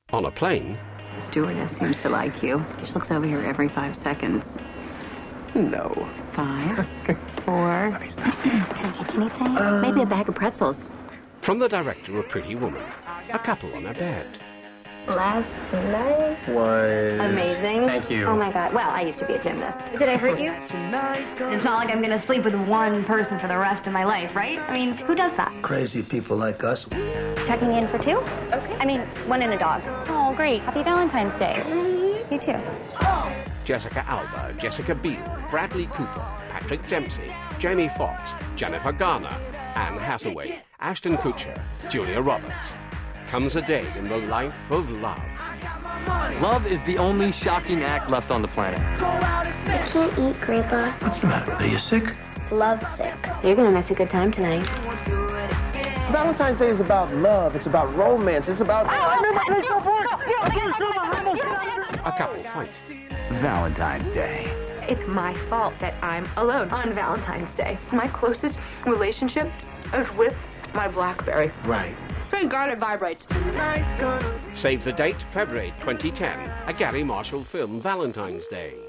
On a plane. The stewardess seems to like you. She looks over here every 5 seconds. No. 5, 4. Can I get you anything? Maybe a bag of pretzels. From the director of Pretty Woman, a couple on a bed. Last night was amazing. Thank you. Oh my God. Well, I used to be a gymnast. Did I hurt you? It's not like I'm gonna sleep with one person for the rest of my life, right? I mean, who does that? Crazy people like us. Checking in for 2? Okay. I mean, 1 and a dog. Oh, great. Happy Valentine's Day. You too. Jessica Alba, Jessica Biel, Bradley Cooper, Patrick Dempsey, Jamie Foxx, Jennifer Garner, Anne Hathaway, Ashton Kutcher, Julia Roberts. Comes a day in the life of love. Love is the only shocking act left on the planet. I can't eat, Grandpa. What's the matter? Are you sick? Love sick. You're gonna miss a good time tonight. Valentine's Day is about love. It's about romance. It's about... A couple fight. Valentine's Day. It's my fault that I'm alone on Valentine's Day. My closest relationship is with my BlackBerry. Right. Thank God it vibrates. Save the date, February 2010. A Gary Marshall film, Valentine's Day.